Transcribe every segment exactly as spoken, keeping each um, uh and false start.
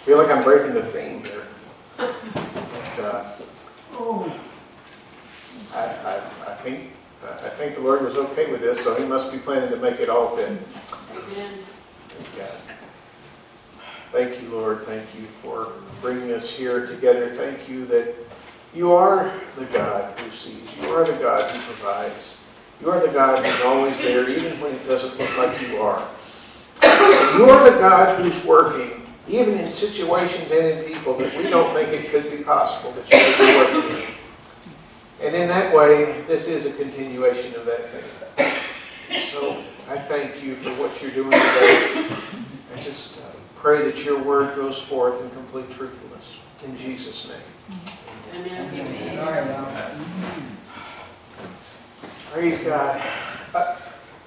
feel like I'm breaking the theme here. But, uh, Oh, I, I, I think I think the Lord was okay with this, so He must be planning to make it all fit. Amen. Thank God. Thank you, Lord. Thank you for bringing us here together. Thank you that you are the God who sees. You are the God who provides. You are the God who's always there, even when it doesn't look like you are. You are the God who's working, even in situations and in people that we don't think it could be possible that you could be working in. And in that way, this is a continuation of that thing. So I thank you for what you're doing today. I just uh, pray that your word goes forth in complete truthfulness. In Jesus' name. Amen. Amen. all right, now. Praise God. Uh,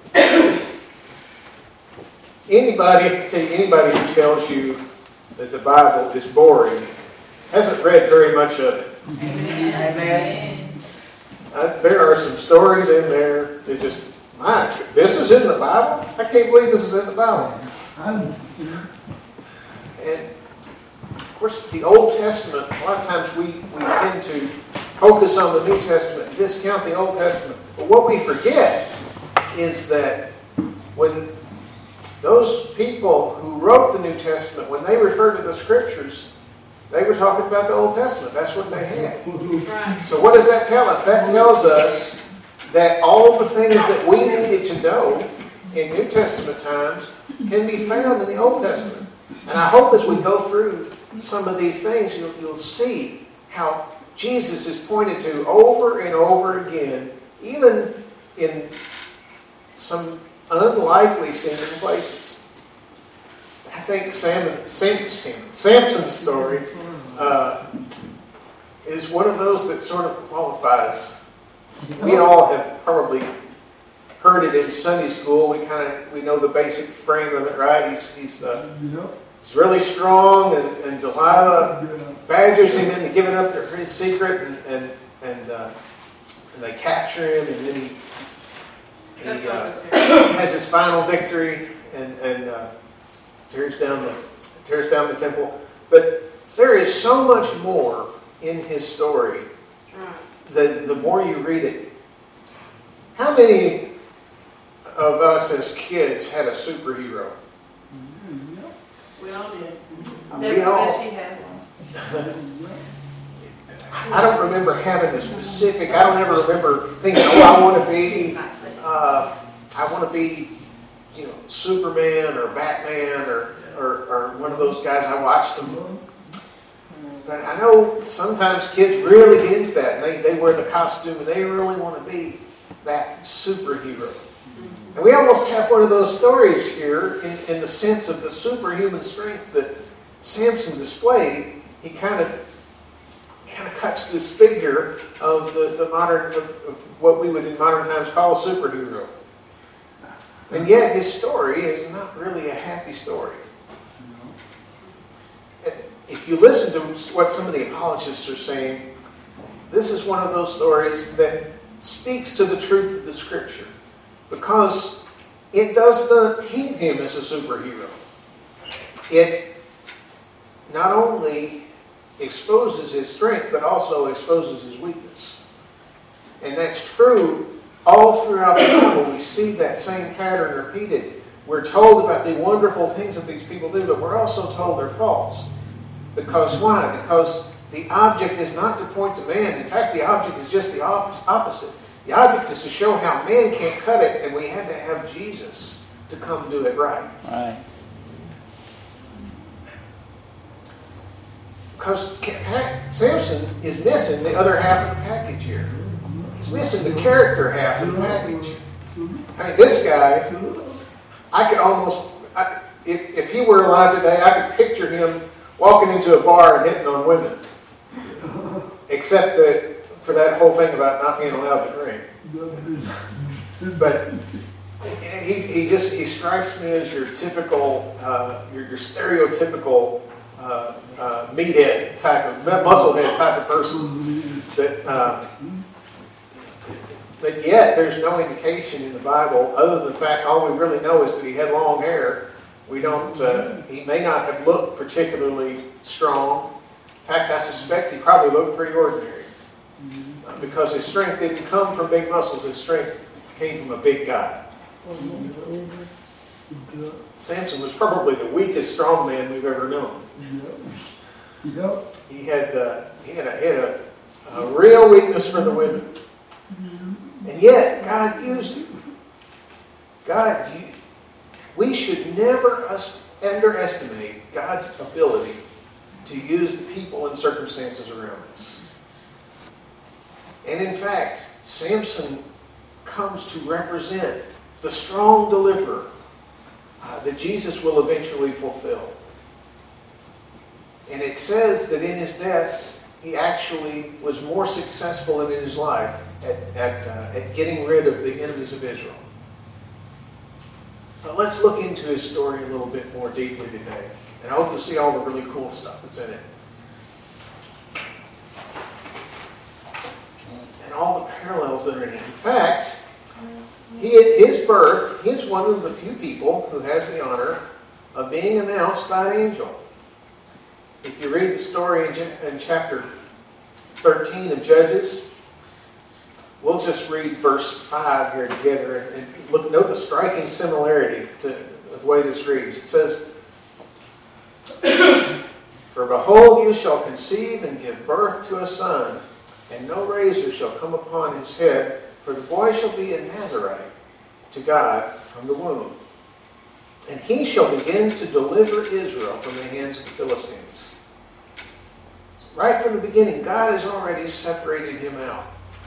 anybody, tell you, anybody who tells you that the Bible is boring hasn't read very much of it. Amen. Uh, there are some stories in there that just, my, this is in the Bible? I can't believe this is in the Bible. I'm- And of course, the Old Testament, a lot of times we, we tend to focus on the New Testament and discount the Old Testament. But what we forget is that when those people who wrote the New Testament, when they refer to the Scriptures, they were talking about the Old Testament. That's what they had. Right. So what does that tell us? That tells us that all the things that we needed to know in New Testament times can be found in the Old Testament. And I hope as we go through some of these things, you'll, you'll see how Jesus is pointed to over and over again, even in some unlikely seeming places. I think Sam, Sam, Samson's story uh, is one of those that sort of qualifies. We all have probably heard it in Sunday school. We kind of we know the basic frame of it, right? He's he's, uh, he's really strong, and, and Delilah badgers him into giving up his secret, and and and, uh, and they capture him, and then he, he uh, has his final victory, and and uh, tears down the tears down the temple. But there is so much more in his story. The the more you read it, how many of us as kids had a superhero? We all did. We Deborah all. said she had one. I don't remember having a specific. I don't ever remember thinking, "Oh, I want to be, uh, I want to be, you know, Superman or Batman or, or or one of those guys." I watched them. But I know sometimes kids really get into that, and they, they wear the costume, and they really want to be that superhero. And we almost have one of those stories here in, in the sense of the superhuman strength that Samson displayed. He kind of kind of cuts this figure of the, the modern, of, of what we would in modern times call a superhero. And yet his story is not really a happy story. If you listen to what some of the apologists are saying, this is one of those stories that speaks to the truth of the Scripture, because it does not paint him as a superhero. It not only exposes his strength, but also exposes his weakness. And that's true all throughout the Bible. We see that same pattern repeated. We're told about the wonderful things that these people do, but we're also told they're false. Because why? Because the object is not to point to man. In fact, the object is just the opposite. The object is to show how man can't cut it, and we had to have Jesus to come do it right. Right. Because Samson is missing the other half of the package here. He's missing the character half of the package. I mean, this guy, I could almost, I, if, if he were alive today, I could picture him walking into a bar and hitting on women. Except that for that whole thing about not being allowed to drink. But he, he just he strikes me as your typical, uh, your, your stereotypical uh, uh, meathead type of, musclehead type of person. That, uh, but yet there's no indication in the Bible, other than the fact all we really know is that he had long hair We don't, uh, he may not have looked particularly strong. In fact, I suspect he probably looked pretty ordinary. Uh, because his strength didn't come from big muscles, his strength came from a big guy. Samson was probably the weakest strong man we've ever known. Yep. He had, uh, he had, a, he had a, a real weakness for the women. And yet, God used him. God, you, we should never us, underestimate God's ability to use the people and circumstances around us. And in fact, Samson comes to represent the strong deliverer uh, that Jesus will eventually fulfill. And it says that in his death, he actually was more successful than in his life at, at, uh, at getting rid of the enemies of Israel. So let's look into his story a little bit more deeply today. And I hope you'll see all the really cool stuff that's in it. And all the parallels that are in it. In fact, he, at his birth, he's one of the few people who has the honor of being announced by an angel. If you read the story in, in chapter thirteen of Judges, we'll just read verse five here together and look, note the striking similarity to the way this reads. It says, "For behold, you shall conceive and give birth to a son, and no razor shall come upon his head, for the boy shall be a Nazarite to God from the womb. And he shall begin to deliver Israel from the hands of the Philistines." Right from the beginning, God has already separated him out.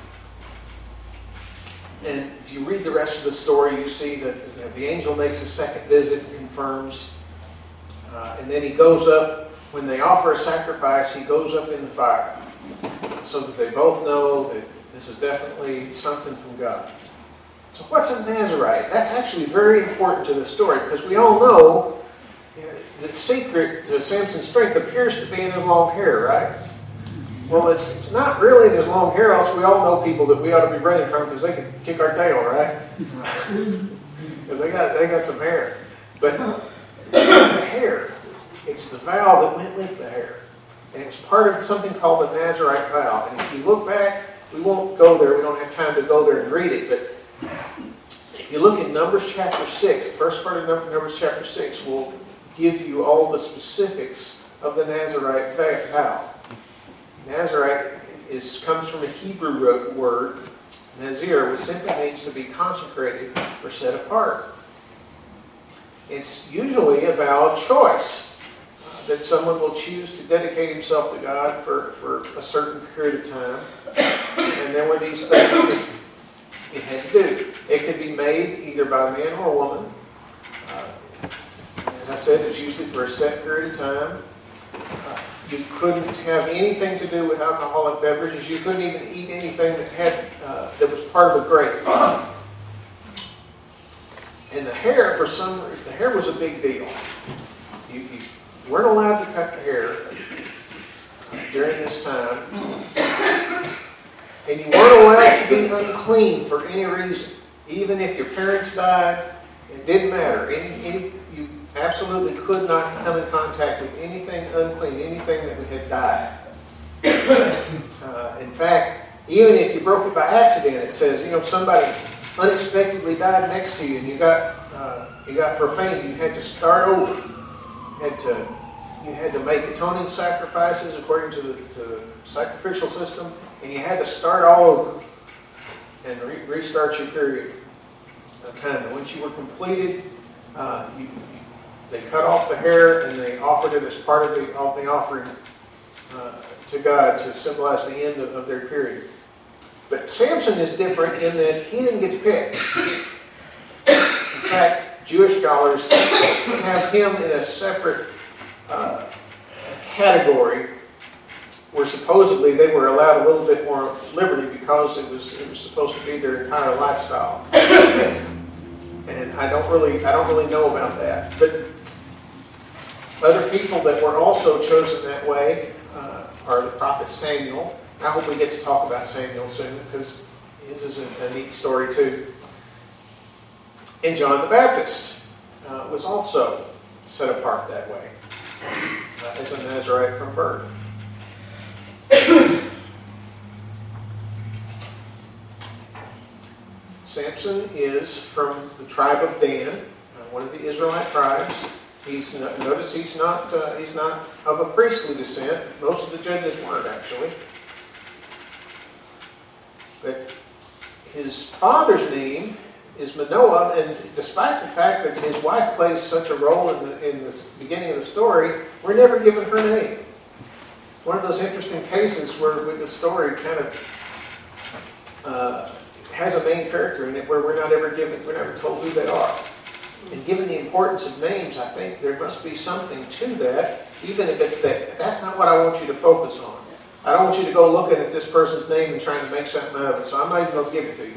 And if you read the rest of the story, you see that you know, the angel makes a second visit and confirms. Uh, and then he goes up, when they offer a sacrifice, he goes up in the fire. So that they both know that this is definitely something from God. So what's a Nazarite? That's actually very important to the story, because we all know, you know the secret to Samson's strength appears to be in his long hair, right? Well, it's it's not really in his long hair, else we all know people that we ought to be running from because they can kick our tail, right? Because they got they got some hair. But it's not the hair. It's the vow that went with the hair. And it was part of something called the Nazarite vow. And if you look back, we won't go there. We don't have time to go there and read it. But if you look at Numbers chapter six, the first part of Numbers chapter six will give you all the specifics of the Nazarite vow. Nazarite is, comes from a Hebrew word, Nazir, which simply means to be consecrated or set apart. It's usually a vow of choice, uh, that someone will choose to dedicate himself to God for, for a certain period of time. And there were these things that you had to do. It could be made either by a man or a woman. Uh, as I said, it's usually for a set period of time. Uh, You couldn't have anything to do with alcoholic beverages. You couldn't even eat anything that had uh, that was part of a grape. And the hair, for some reason, the hair was a big deal. You, you weren't allowed to cut the hair during this time, and you weren't allowed to be unclean for any reason. Even if your parents died, it didn't matter. Any, any you absolutely could not come in contact with anything unclean, anything that had died. Uh, in fact, even if you broke it by accident, it says, you know, somebody unexpectedly died next to you and you got uh, you got profaned, you had to start over. You had to you had to make atoning sacrifices according to the, to the sacrificial system, and you had to start all over and re- restart your period of time. And once you were completed, uh, you They cut off the hair and they offered it as part of the, of the offering uh, to God to symbolize the end of, of their period. But Samson is different in that he didn't get to pick. In fact, Jewish scholars have him in a separate uh, category where supposedly they were allowed a little bit more liberty because it was it was supposed to be their entire lifestyle. And I don't really I don't really know about that. But other people that were also chosen that way uh, are the prophet Samuel. I hope we get to talk about Samuel soon because his is a, a neat story too. And John the Baptist uh, was also set apart that way, uh, as a Nazirite from birth. Samson is from the tribe of Dan, uh, one of the Israelite tribes. He's not, notice he's not uh, he's not of a priestly descent. Most of the judges weren't, actually. But his father's name is Manoah, and despite the fact that his wife plays such a role in the, in the beginning of the story, we're never given her name. One of those interesting cases where the story kind of uh, has a main character in it where we're not ever given, we're never told who they are. And given the importance of names, I think there must be something to that, even if it's that, that's not what I want you to focus on. I don't want you to go looking at this person's name and trying to make something out of it, so I'm not even going to give it to you.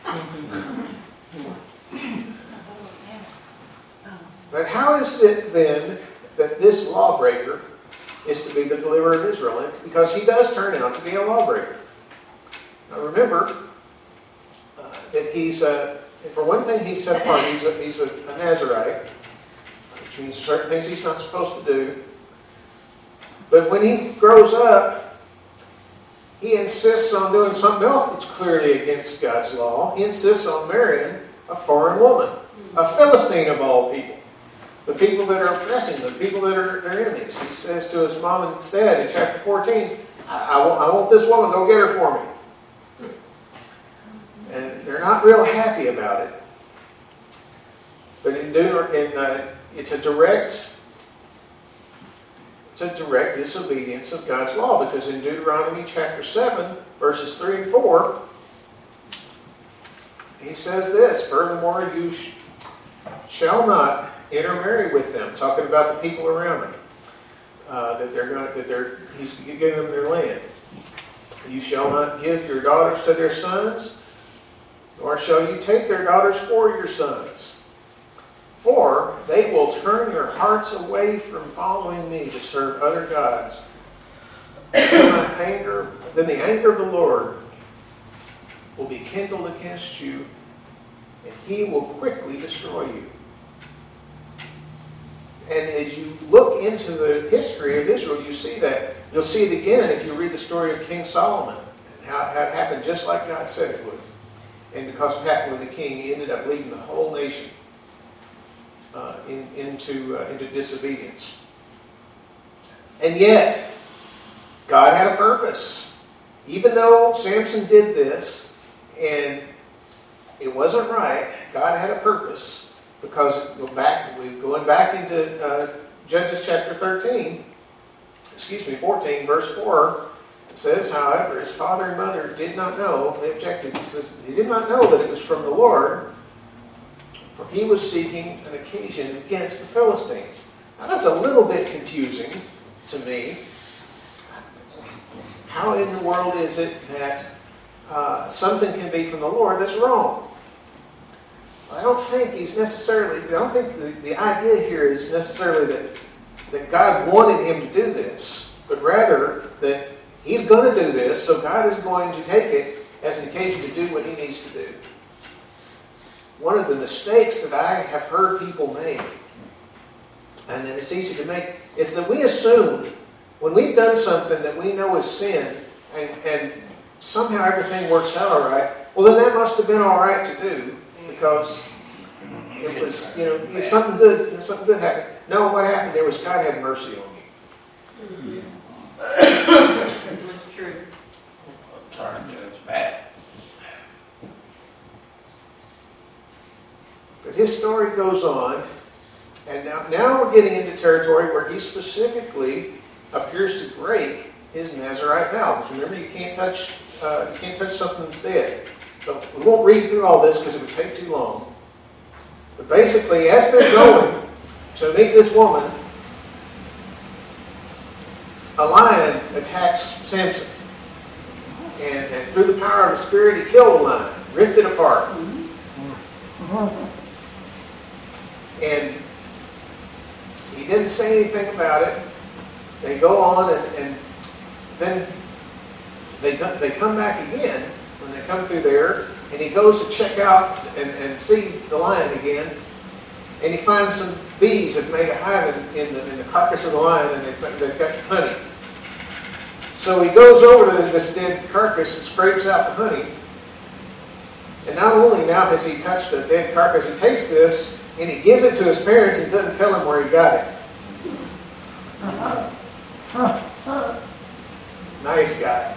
But how is it then that this lawbreaker is to be the deliverer of Israel? Because he does turn out to be a lawbreaker. Now remember uh, that he's, uh, for one thing, he's set apart. He's a, he's a, a Nazirite, which means there are certain things he's not supposed to do. But when he grows up, he insists on doing something else that's clearly against God's law. He insists on marrying a foreign woman, a Philistine of all people. The people that are oppressing, the people that are their enemies. He says to his mom and dad in chapter fourteen, I, I, want, I want this woman, go get her for me. And they're not real happy about it. But in, in uh, it's a direct It's a direct disobedience of God's law, because in Deuteronomy chapter seven, verses three and four, he says this, furthermore, you sh shall not intermarry with them, talking about the people around him, uh, that they're going, that they're, he's giving them their land. You shall not give your daughters to their sons, nor shall you take their daughters for your sons. For they will turn your hearts away from following me to serve other gods. Then, my anger, then the anger of the Lord will be kindled against you, and he will quickly destroy you. And as you look into the history of Israel, you see that. You'll see it again if you read the story of King Solomon, and how it happened just like God said it would. And because it happened with the king, he ended up leading the whole nation Uh, in, into, uh, into disobedience. And yet, God had a purpose. Even though Samson did this, and it wasn't right, God had a purpose. Because go back, we're going back into uh, Judges chapter thirteen, excuse me, fourteen, verse four. It says, however, his father and mother did not know, they objected. He says, he did not know that it was from the Lord, for he was seeking an occasion against the Philistines. Now that's a little bit confusing to me. How in the world is it that uh, something can be from the Lord that's wrong? I don't think he's necessarily, I don't think the, the idea here is necessarily that, that God wanted him to do this, but rather that he's going to do this, so God is going to take it as an occasion to do what he needs to do. One of the mistakes that I have heard people make, and that it's easy to make, is that we assume when we've done something that we know is sin, and, and somehow everything works out all right, well then that must have been all right to do, because it was, you know, something good, something good happened. No, what happened there was God had mercy on you. It was true. Turn to its back. But his story goes on, and now, now we're getting into territory where he specifically appears to break his Nazirite vows. Remember, you can't touch, uh, you can't touch something that's dead. So we won't read through all this because it would take too long. But basically, as they're going to meet this woman, a lion attacks Samson. And, and through the power of the Spirit, he killed the lion, ripped it apart. And he didn't say anything about it. They go on, and, and then they, they come back again when they come through there, and he goes to check out and, and see the lion again. and he finds some bees have made a hive in, in, the, in the carcass of the lion, and they've, they've got honey. So he goes over to this dead carcass and scrapes out the honey. And not only now has he touched the dead carcass, he takes this and he gives it to his parents and doesn't tell them where he got it. Nice guy.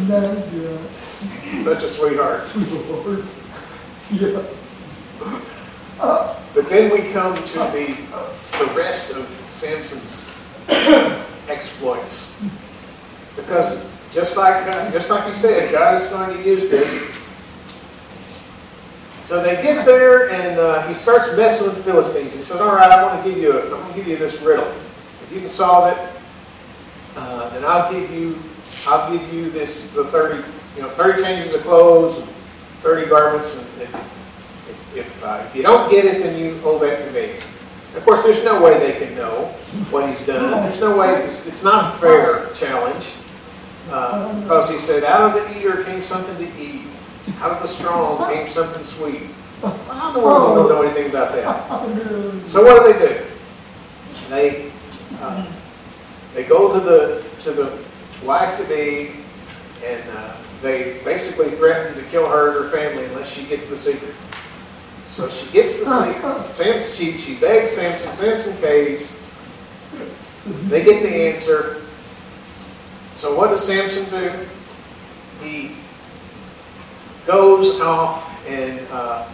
Such a sweetheart. Yeah. But then we come to the, the rest of Samson's exploits. Because just like, uh, just like he said, God is going to use this. So they get there, and uh, he starts messing with the Philistines. He said, all right, I want to give you a, I'm going to give you this riddle. If you can solve it, uh, then I'll give you I'll give you this the thirty you know thirty changes of clothes, and thirty garments, and if if, uh, if you don't get it, then you owe that to me. Of course, there's no way they can know what he's done. There's no way. It's, it's not a fair challenge uh, because he said, out of the eater came something to eat. Out of the strong came something sweet. How in the world do you don't know anything about that? So what do they do? They uh, they go to the to the wife to be, and uh, they basically threaten to kill her and her family unless she gets the secret. So she gets the secret. Samson, she she begs Samson. Samson caves. They get the answer. So what does Samson do? He goes off and uh,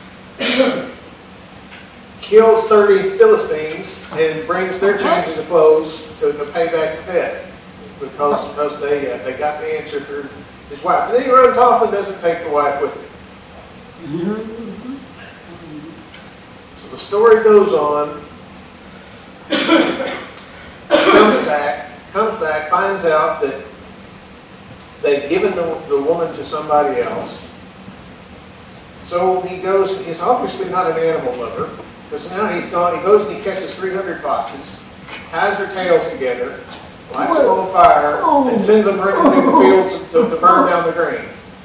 kills thirty Philistines and brings their changes of clothes to, to pay back the debt because, because they, uh, they got the answer through his wife. And then he runs off and doesn't take the wife with him. So the story goes on. comes back, comes back, finds out that they've given the, the woman to somebody else. So he goes, he's obviously not an animal lover, because now he's gone, he goes and he catches three hundred foxes, ties their tails together, lights them on fire, and sends them running through the fields to, to burn down the grain.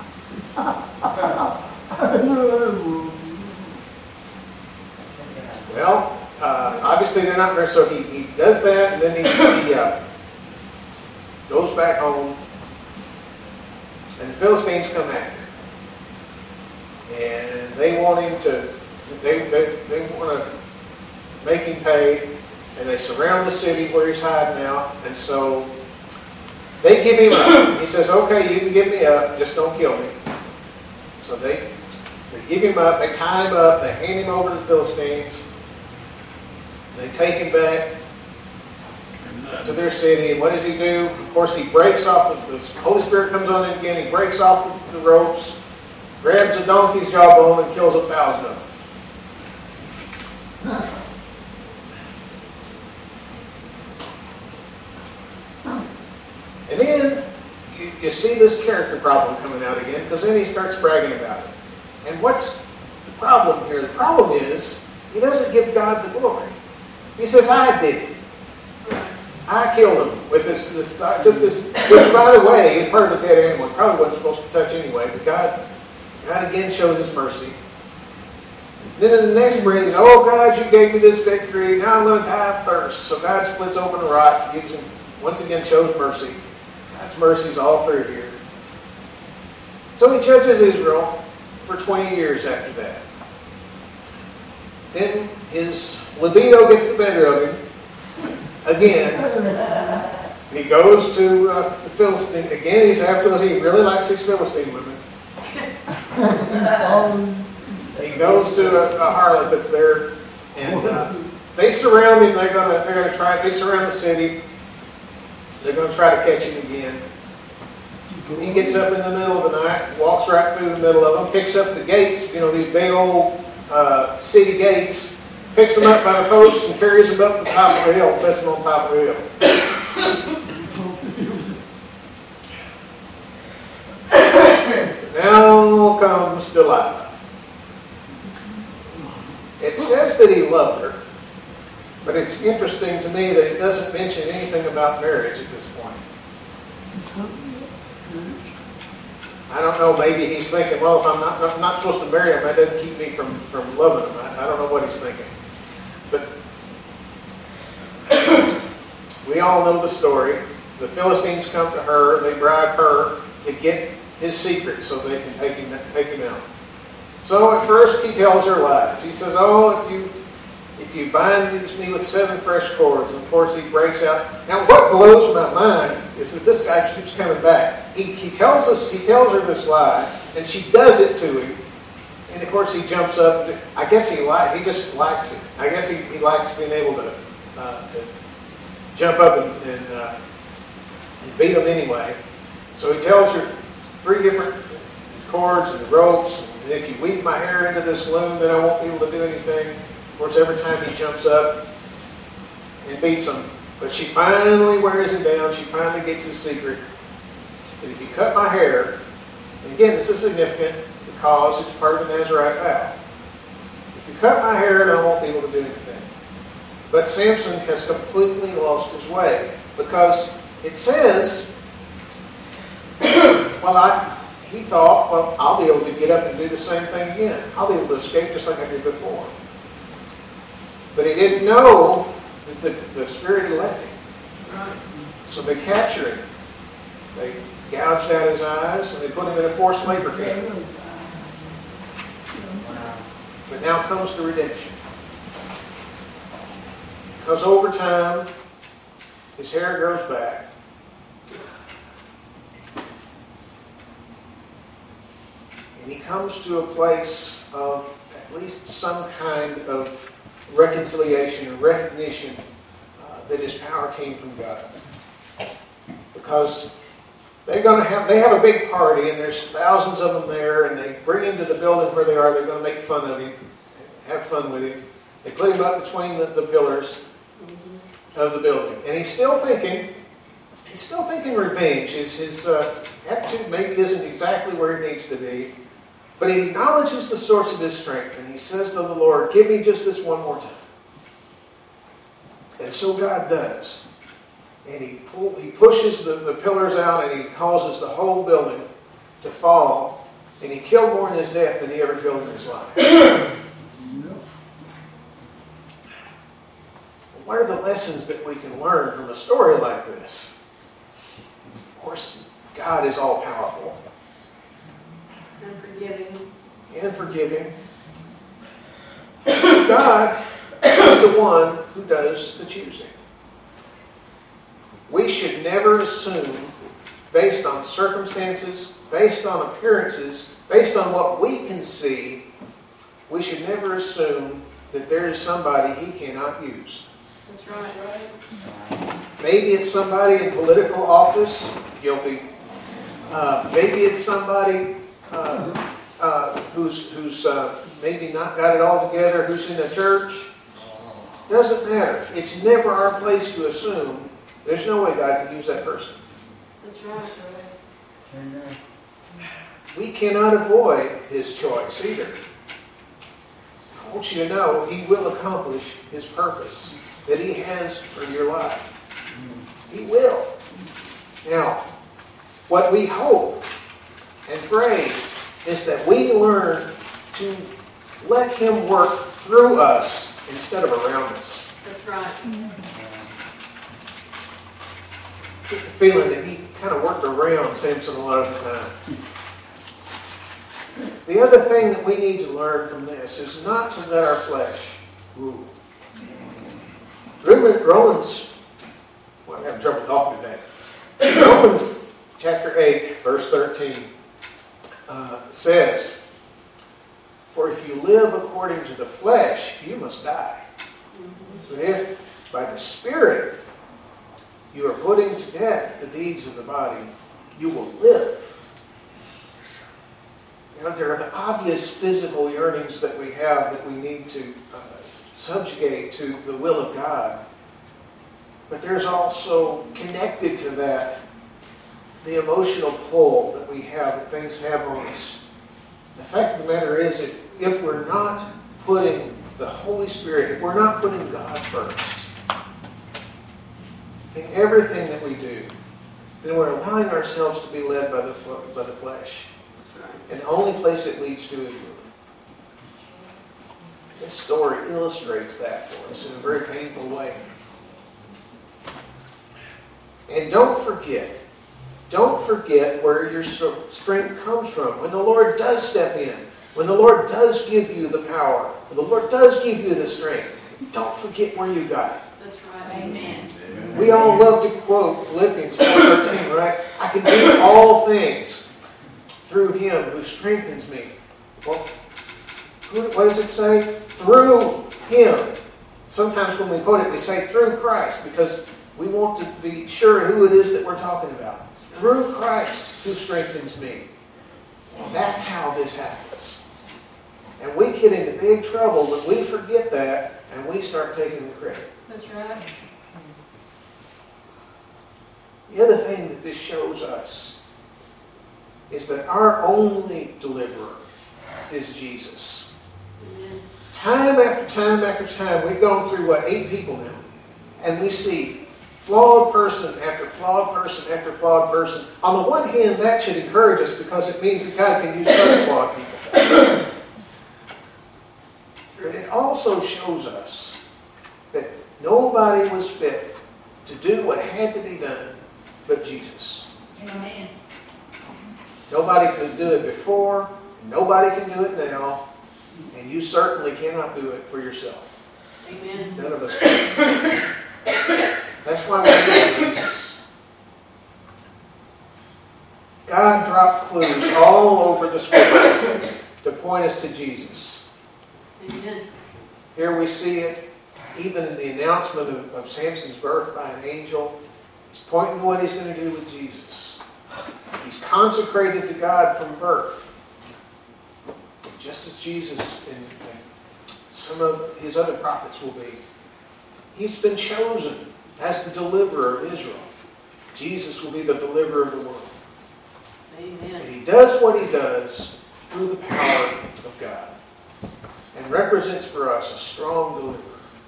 Well, uh, obviously they're not there, so he, he does that, and then he, he uh, goes back home, and the Philistines come after him. And they want him to, they, they, they want to make him pay, and they surround the city where he's hiding out, and so they give him up. He says, okay, you can give me up, just don't kill me. So they, they give him up, they tie him up, they hand him over to the Philistines, they take him back to their city, and what does he do? Of course, he breaks off, the Holy Spirit comes on him again, he breaks off the, the ropes, grabs a donkey's jawbone and kills a thousand of them. And then you, you see this character problem coming out again, because then he starts bragging about it. And what's the problem here? The problem is he doesn't give God the glory. He says, I did it. I killed him with this, this I took this, which by the way, is part of a dead animal. He probably wasn't supposed to touch anyway, but God God again shows his mercy. Then in the next breath, he says, oh God, you gave me this victory. Now I'm going to die of thirst. So God splits open the rock, gives him, once again shows mercy. God's mercy is all through here. So he judges Israel for twenty years after that. Then his libido gets the better of him. Again. He goes to uh, the Philistine. Again, he's after the, he really likes these Philistine women. He goes to a, a harlot that's there, and uh, they surround him. They're gonna, they're gonna try. They surround the city. They're gonna try to catch him again. He gets up in the middle of the night, walks right through the middle of them, picks up the gates. You know, these big old uh, city gates. Picks them up by the posts and carries them up to the top of the hill and sets them on top of the hill. Now comes Delilah. It says that he loved her, but it's interesting to me that it doesn't mention anything about marriage at this point. I don't know, maybe he's thinking, well, if I'm not, I'm not supposed to marry him, that doesn't keep me from, from loving him. I, I don't know what he's thinking. We all know the story. The Philistines come to her. They bribe her to get his secret so they can take him, take him out. So at first he tells her lies. He says, oh, if you if you bind me with seven fresh cords, and of course he breaks out. Now what blows my mind is that this guy keeps coming back. He, he tells us, he tells her this lie, and she does it to him. And of course he jumps up. I guess he like he just likes it. I guess he, he likes being able to, uh, to jump up and, and, uh, and beat him anyway. So he tells her three different cords and ropes. And if you weave my hair into this loom, then I won't be able to do anything. Of course, every time he jumps up and beats him. But she finally wears him down. She finally gets his secret. And if you cut my hair, and again, this is significant because it's part of the Nazirite vow. If you cut my hair, then I won't be able to do anything. But Samson has completely lost his way because it says, well, I, he thought, well, I'll be able to get up and do the same thing again. I'll be able to escape just like I did before. But he didn't know that the, the Spirit had left him. Right. So they captured him. They gouged out his eyes and they put him in a forced labor camp. But now comes the redemption. Because over time, his hair grows back. And he comes to a place of at least some kind of reconciliation and recognition uh, that his power came from God. Because they're going to have, they have a big party and there's thousands of them there and they bring him to the building where they are. They're going to make fun of him, have fun with him. They put him up between the, the pillars of the building. And he's still thinking, he's still thinking revenge. His, his uh, attitude maybe isn't exactly where it needs to be. But he acknowledges the source of his strength, and he says to the Lord, give me just this one more time. And so God does. And he, pull, he pushes the, the pillars out, and he causes the whole building to fall. And he killed more in his death than he ever killed in his life. What are the lessons that we can learn from a story like this? Of course, God is all-powerful. And forgiving. And forgiving. God is the one who does the choosing. We should never assume, based on circumstances, based on appearances, based on what we can see, we should never assume that there is somebody he cannot use. That's right, right? Maybe it's somebody in political office, guilty. Uh, maybe it's somebody uh, uh, who's, who's uh, maybe not got it all together, who's in a church. Doesn't matter. It's never our place to assume. There's no way God can use that person. That's right, right? We cannot avoid his choice either. I want you to know he will accomplish his purpose that he has for your life. He will. Now, what we hope and pray is that we learn to let him work through us instead of around us. That's right. I get the feeling that he kind of worked around Samson a lot of the time. The other thing that we need to learn from this is not to let our flesh rule. Romans, well, I'm having trouble talking today. Romans chapter eight, verse thirteen uh, says, for if you live according to the flesh, you must die. But if by the Spirit you are putting to death the deeds of the body, you will live. You know, there are the obvious physical yearnings that we have that we need to uh, subjugate to the will of God. But there's also connected to that the emotional pull that we have, that things have on us. The fact of the matter is, if, if we're not putting the Holy Spirit, if we're not putting God first in everything that we do, then we're allowing ourselves to be led by the, by the flesh. And the only place it leads to is ruin. This story illustrates that for us in a very painful way. And don't forget, don't forget where your strength comes from. When the Lord does step in, when the Lord does give you the power, when the Lord does give you the strength, don't forget where you got it. That's right. Amen. We all love to quote Philippians four thirteen, right? I can do all things through Him who strengthens me. Well, what does it say? Through Him. Sometimes when we quote it, we say through Christ because we want to be sure who it is that we're talking about. Through Christ who strengthens me. And that's how this happens. And we get into big trouble when we forget that and we start taking the credit. That's right. The other thing that this shows us is that our only deliverer is Jesus. Amen. Time after time after time, we've gone through, what, eight people now, and we see flawed person after flawed person after flawed person. On the one hand, that should encourage us because it means that God can use us flawed people. But it also shows us that nobody was fit to do what had to be done but Jesus. Amen. Nobody could do it before, nobody can do it now, and you certainly cannot do it for yourself. Amen. None of us can. That's why we need Jesus. God dropped clues all over the Scripture to point us to Jesus. Amen. Here we see it even in the announcement of, of Samson's birth by an angel. He's pointing to what he's going to do with Jesus. He's consecrated to God from birth. Just as Jesus and, and some of his other prophets will be. He's been chosen as the deliverer of Israel. Jesus will be the deliverer of the world. Amen. And he does what he does through the power of God. And represents for us a strong deliverer.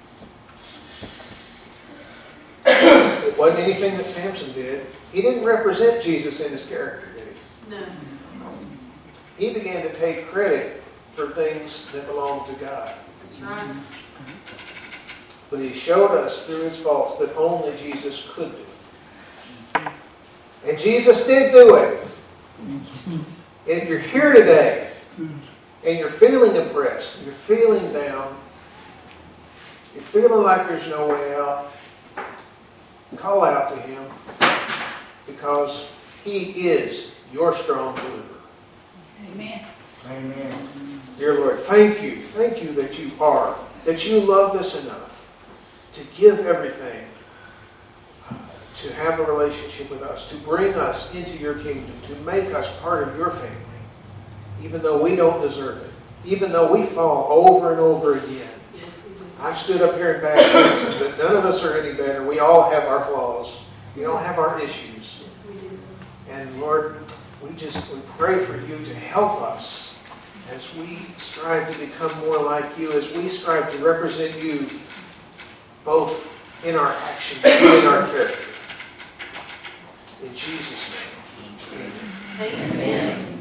It wasn't anything that Samson did. He didn't represent Jesus in his character, did he? No. He began to take credit for things that belonged to God. That's right. But he showed us through his faults that only Jesus could do. And Jesus did do it. And if you're here today and you're feeling oppressed, you're feeling down, you're feeling like there's no way out, call out to him because he is your strong deliverer. Amen. Amen. Dear Lord, thank you. Thank you that you are, that you loved us enough to give everything, to have a relationship with us, to bring us into your kingdom, to make us part of your family, even though we don't deserve it, even though we fall over and over again. Yes, we do. I've stood up here and backed Samson, but none of us are any better. We all have our flaws. We all have our issues. Yes, we do. And Lord, we just we pray for you to help us as we strive to become more like you, as we strive to represent you both in our actions and in our character. In Jesus' name, amen. Amen.